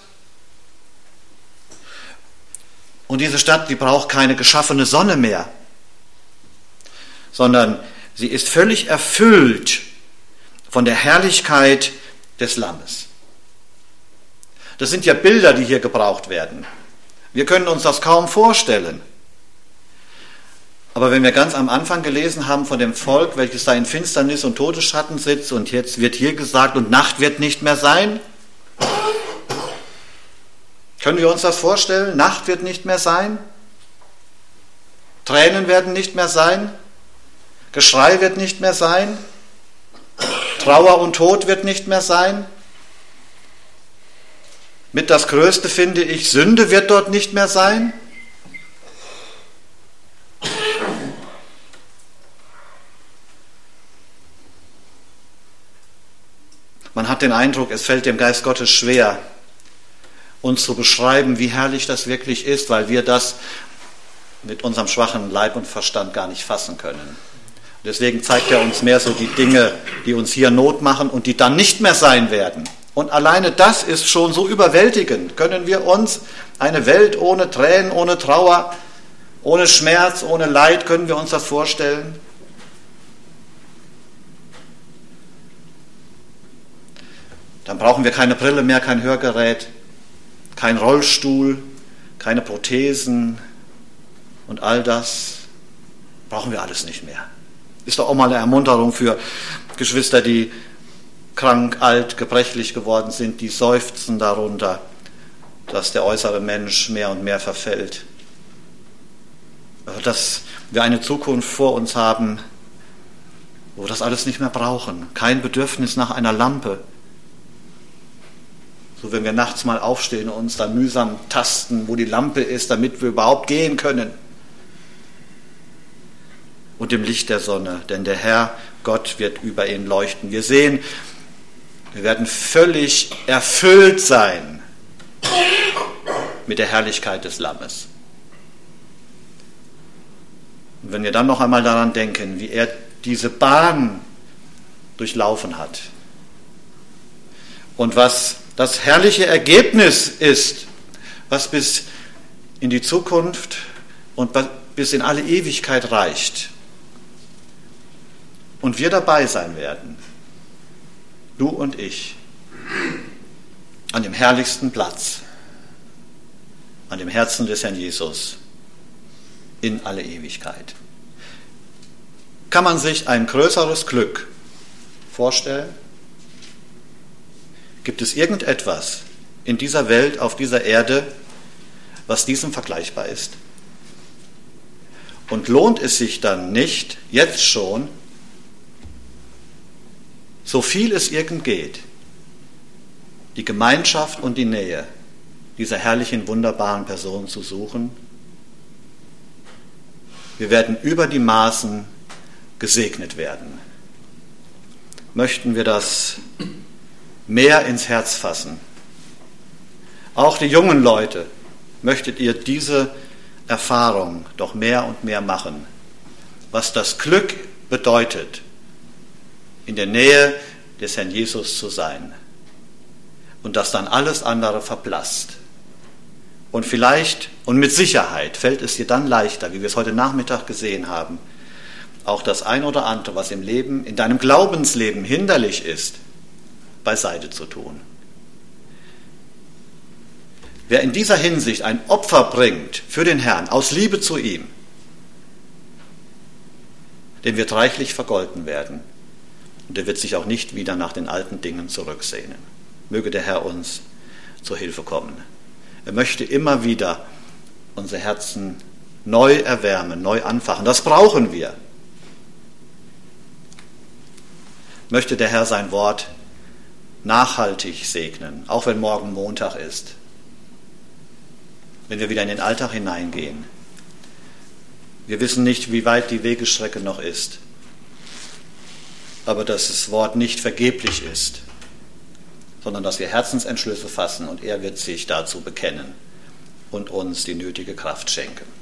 Speaker 1: Und diese Stadt, die braucht keine geschaffene Sonne mehr, sondern sie ist völlig erfüllt von der Herrlichkeit des Lammes. Das sind ja Bilder, die hier gebraucht werden. Wir können uns das kaum vorstellen. Aber wenn wir ganz am Anfang gelesen haben von dem Volk, welches da in Finsternis und Todesschatten sitzt, und jetzt wird hier gesagt, und Nacht wird nicht mehr sein, können wir uns das vorstellen? Nacht wird nicht mehr sein, Tränen werden nicht mehr sein, Geschrei wird nicht mehr sein, Trauer und Tod wird nicht mehr sein. Mit das Größte finde ich, Sünde wird dort nicht mehr sein. Man hat den Eindruck, es fällt dem Geist Gottes schwer, uns zu beschreiben, wie herrlich das wirklich ist, weil wir das mit unserem schwachen Leib und Verstand gar nicht fassen können. Deswegen zeigt er uns mehr so die Dinge, die uns hier Not machen und die dann nicht mehr sein werden. Und alleine das ist schon so überwältigend. Können wir uns eine Welt ohne Tränen, ohne Trauer, ohne Schmerz, ohne Leid, können wir uns das vorstellen? Dann brauchen wir keine Brille mehr, kein Hörgerät, kein Rollstuhl, keine Prothesen und all das brauchen wir alles nicht mehr. Ist doch auch mal eine Ermunterung für Geschwister, die krank, alt, gebrechlich geworden sind, die seufzen darunter, dass der äußere Mensch mehr und mehr verfällt. Dass wir eine Zukunft vor uns haben, wo wir das alles nicht mehr brauchen. Kein Bedürfnis nach einer Lampe, So wenn wir nachts mal aufstehen und uns dann mühsam tasten, wo die Lampe ist, damit wir überhaupt gehen können. Und im Licht der Sonne, denn der Herr Gott wird über ihn leuchten. Wir sehen, wir werden völlig erfüllt sein mit der Herrlichkeit des Lammes. Und wenn wir dann noch einmal daran denken, wie er diese Bahn durchlaufen hat und was das herrliche Ergebnis ist, was bis in die Zukunft und bis in alle Ewigkeit reicht. Und wir dabei sein werden, du und ich, an dem herrlichsten Platz, an dem Herzen des Herrn Jesus, in alle Ewigkeit. Kann man sich ein größeres Glück vorstellen? Gibt es irgendetwas in dieser Welt, auf dieser Erde, was diesem vergleichbar ist? Und lohnt es sich dann nicht, jetzt schon, so viel es irgend geht, die Gemeinschaft und die Nähe dieser herrlichen, wunderbaren Person zu suchen? Wir werden über die Maßen gesegnet werden. Möchten wir das mehr ins Herz fassen? Auch die jungen Leute, möchtet ihr diese Erfahrung doch mehr und mehr machen, was das Glück bedeutet, in der Nähe des Herrn Jesus zu sein und dass dann alles andere verblasst. Und vielleicht und mit Sicherheit fällt es dir dann leichter, wie wir es heute Nachmittag gesehen haben, auch das ein oder andere, was im Leben, in deinem Glaubensleben hinderlich ist, beiseite zu tun. Wer in dieser Hinsicht ein Opfer bringt für den Herrn, aus Liebe zu ihm, dem wird reichlich vergolten werden. Und er wird sich auch nicht wieder nach den alten Dingen zurücksehnen. Möge der Herr uns zur Hilfe kommen. Er möchte immer wieder unsere Herzen neu erwärmen, neu anfachen. Das brauchen wir. Möchte der Herr sein Wort nachhaltig segnen, auch wenn morgen Montag ist, wenn wir wieder in den Alltag hineingehen. Wir wissen nicht, wie weit die Wegestrecke noch ist, aber dass das Wort nicht vergeblich ist, sondern dass wir Herzensentschlüsse fassen und er wird sich dazu bekennen und uns die nötige Kraft schenken.